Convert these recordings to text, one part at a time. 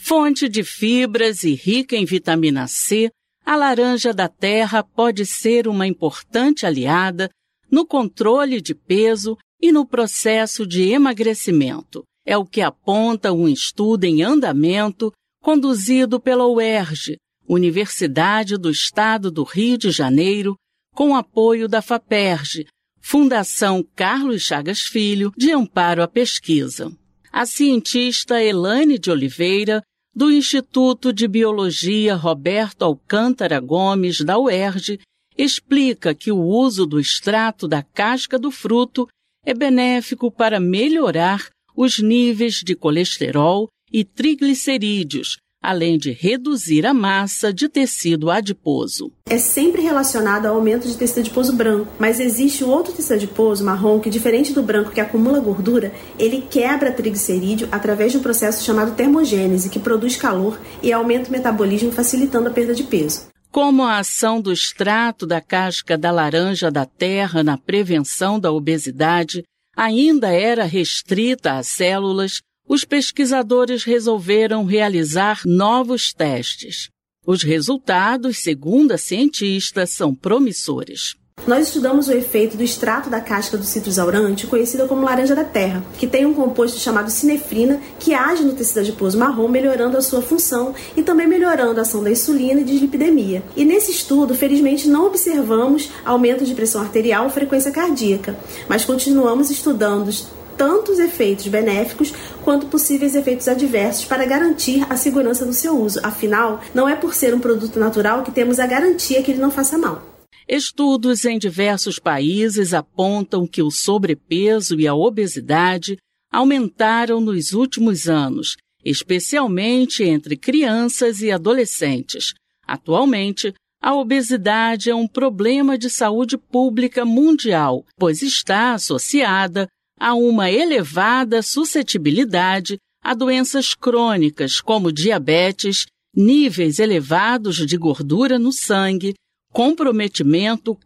Fonte de fibras e rica em vitamina C, a laranja da terra pode ser uma importante aliada no controle de peso e no processo de emagrecimento. É o que aponta um estudo em andamento conduzido pela UERJ, Universidade do Estado do Rio de Janeiro, com apoio da FAPERJ, Fundação Carlos Chagas Filho, de amparo à pesquisa. A cientista Elaine de Oliveira, do Instituto de Biologia Roberto Alcântara Gomes, da UERJ, explica que o uso do extrato da casca do fruto é benéfico para melhorar os níveis de colesterol e triglicerídeos, além de reduzir a massa de tecido adiposo. É sempre relacionado ao aumento de tecido adiposo branco, mas existe um outro tecido adiposo marrom que, diferente do branco que acumula gordura, ele quebra triglicerídeo através de um processo chamado termogênese, que produz calor e aumenta o metabolismo, facilitando a perda de peso. Como a ação do extrato da casca da laranja da terra na prevenção da obesidade ainda era restrita às células, os pesquisadores resolveram realizar novos testes. Os resultados, segundo a cientista, são promissores. Nós estudamos o efeito do extrato da casca do citrus aurante, conhecida como laranja da terra, que tem um composto chamado sinefrina, que age no tecido adiposo marrom, melhorando a sua função e também melhorando a ação da insulina e dislipidemia. E nesse estudo, felizmente, não observamos aumento de pressão arterial ou frequência cardíaca, mas continuamos estudando tanto os efeitos benéficos quanto possíveis efeitos adversos para garantir a segurança do seu uso. Afinal, não é por ser um produto natural que temos a garantia que ele não faça mal. Estudos em diversos países apontam que o sobrepeso e a obesidade aumentaram nos últimos anos, especialmente entre crianças e adolescentes. Atualmente, a obesidade é um problema de saúde pública mundial, pois está associada a uma elevada suscetibilidade a doenças crônicas como diabetes, níveis elevados de gordura no sangue, comprometimento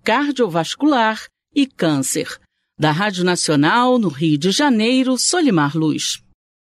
cardiovascular e câncer. Da Rádio Nacional, no Rio de Janeiro, Solimar Luz.